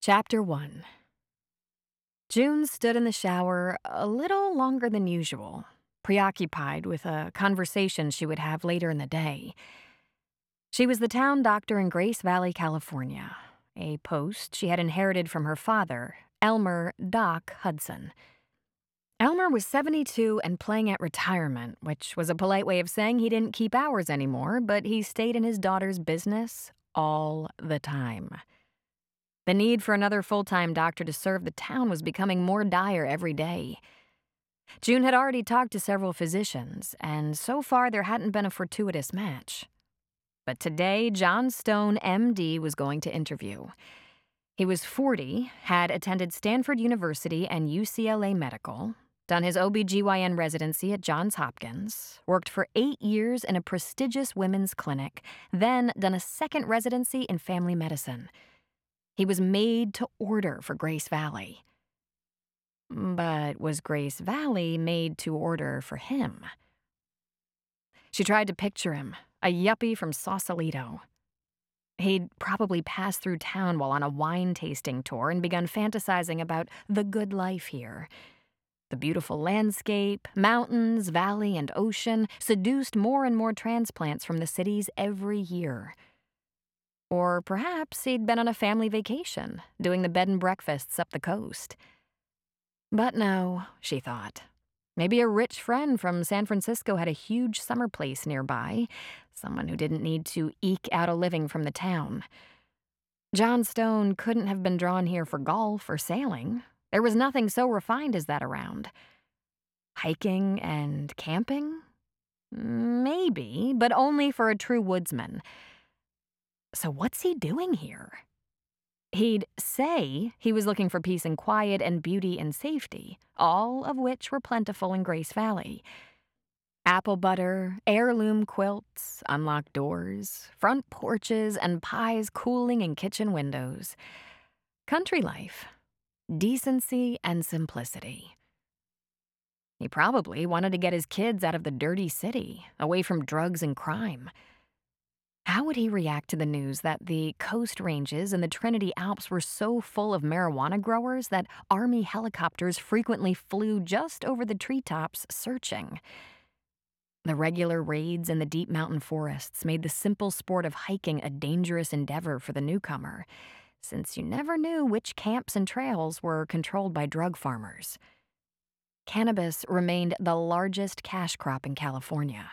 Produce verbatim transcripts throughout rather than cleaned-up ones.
Chapter one. June stood in the shower a little longer than usual, preoccupied with a conversation she would have later in the day. She was the town doctor in Grace Valley, California, a post she had inherited from her father, Elmer "Doc" Hudson. Elmer was seventy-two and playing at retirement, which was a polite way of saying he didn't keep hours anymore, but he stayed in his daughter's business all the time. The need for another full-time doctor to serve the town was becoming more dire every day. June had already talked to several physicians, and so far there hadn't been a fortuitous match. But today, John Stone, M D, was going to interview. He was forty, had attended Stanford University and U C L A Medical, done his O B G Y N residency at Johns Hopkins, worked for eight years in a prestigious women's clinic, then done a second residency in family medicine. He was made to order for Grace Valley. But was Grace Valley made to order for him? She tried to picture him, a yuppie from Sausalito. He'd probably passed through town while on a wine tasting tour and begun fantasizing about the good life here. The beautiful landscape, mountains, valley, and ocean seduced more and more transplants from the cities every year. Or perhaps he'd been on a family vacation, doing the bed and breakfasts up the coast. But no, she thought. Maybe a rich friend from San Francisco had a huge summer place nearby, someone who didn't need to eke out a living from the town. John Stone couldn't have been drawn here for golf or sailing. There was nothing so refined as that around. Hiking and camping? Maybe, but only for a true woodsman. So what's he doing here? He'd say he was looking for peace and quiet and beauty and safety, all of which were plentiful in Grace Valley. Apple butter, heirloom quilts, unlocked doors, front porches, and pies cooling in kitchen windows. Country life, decency and simplicity. He probably wanted to get his kids out of the dirty city, away from drugs and crime. How would he react to the news that the Coast Ranges and the Trinity Alps were so full of marijuana growers that Army helicopters frequently flew just over the treetops searching? The regular raids in the deep mountain forests made the simple sport of hiking a dangerous endeavor for the newcomer, since you never knew which camps and trails were controlled by drug farmers. Cannabis remained the largest cash crop in California.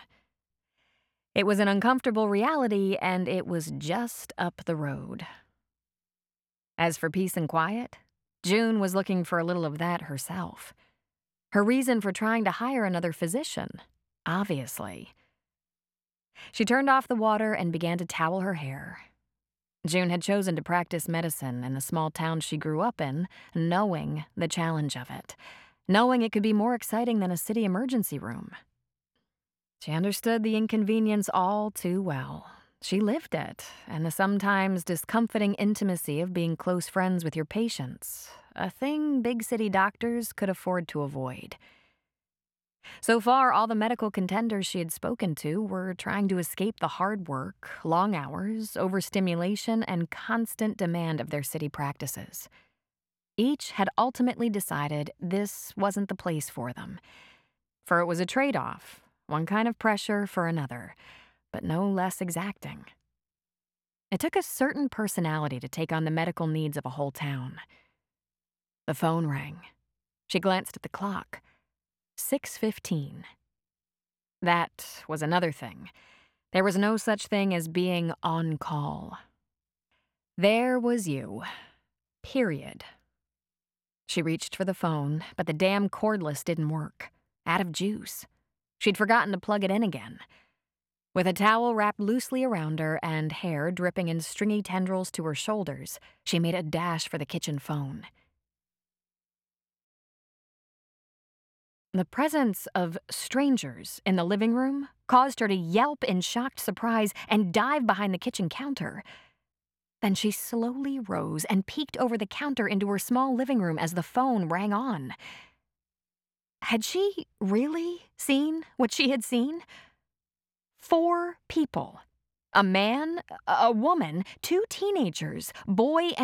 It was an uncomfortable reality, and it was just up the road. As for peace and quiet, June was looking for a little of that herself. Her reason for trying to hire another physician, obviously. She turned off the water and began to towel her hair. June had chosen to practice medicine in the small town she grew up in, knowing the challenge of it, knowing it could be more exciting than a city emergency room. She understood the inconvenience all too well. She lived it, and the sometimes discomforting intimacy of being close friends with your patients, a thing big city doctors could afford to avoid. So far, all the medical contenders she had spoken to were trying to escape the hard work, long hours, overstimulation, and constant demand of their city practices. Each had ultimately decided this wasn't the place for them, for it was a trade-off. One kind of pressure for another, but no less exacting. It took a certain personality to take on the medical needs of a whole town. The phone rang. She glanced at the clock. six fifteen. That was another thing. There was no such thing as being on call. There was you. Period. She reached for the phone, but the damn cordless didn't work. Out of juice. She'd forgotten to plug it in again. With a towel wrapped loosely around her and hair dripping in stringy tendrils to her shoulders, she made a dash for the kitchen phone. The presence of strangers in the living room caused her to yelp in shocked surprise and dive behind the kitchen counter. Then she slowly rose and peeked over the counter into her small living room as the phone rang on. Had she really seen what she had seen? Four people. A man, a woman, two teenagers, boy and